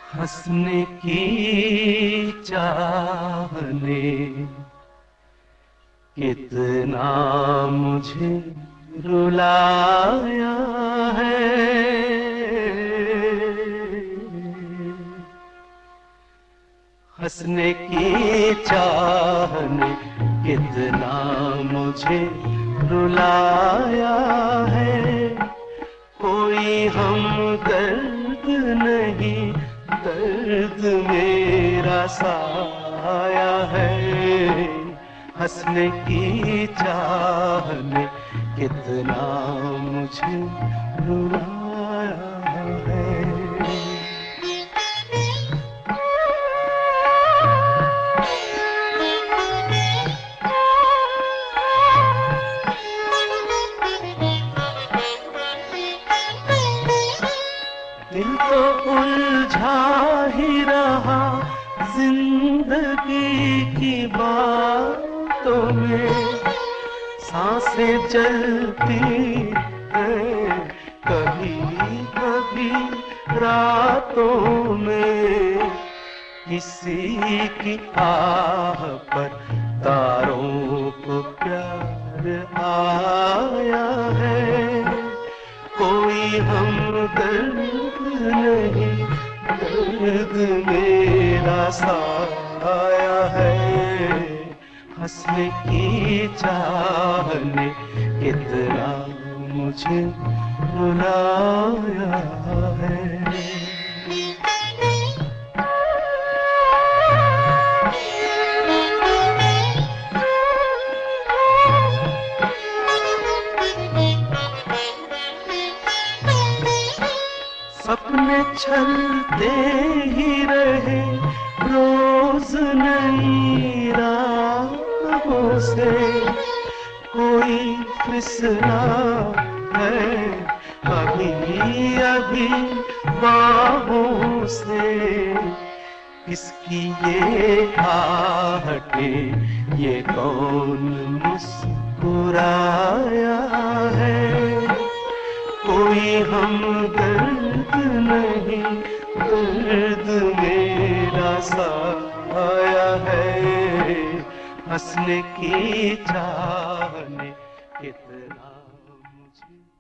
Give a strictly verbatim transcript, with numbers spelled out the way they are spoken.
हंसने की चाहने कितना मुझे रुलाया है। हंसने की चाहने कितना मुझे रुलाया है। कोई हमदर्द नहीं, दर्द मेरा साया है। हंसने की चाहने कितना मुझे रुलाया है। दिल तो उलझा ही रहा जिंदगी की बातों में। सांसें चलती हैं कभी कभी रातों में। किसी की आह पर तारों को प्यार आया है। कोई हमदर्द नहीं, दर्द मेरा साया है। हंसने की चाहने कितना मुझे रुलाया है। सपने चलते ही रहे रोज नई राहों से। कोई फिसला है अभी अभी बाहों से। किसकी ये आहटे, ये कौन मुस्कुराया है। कोई हमदर्द नहीं, दर्द मेरा साया है। हंसने की चाहने कितना मुझे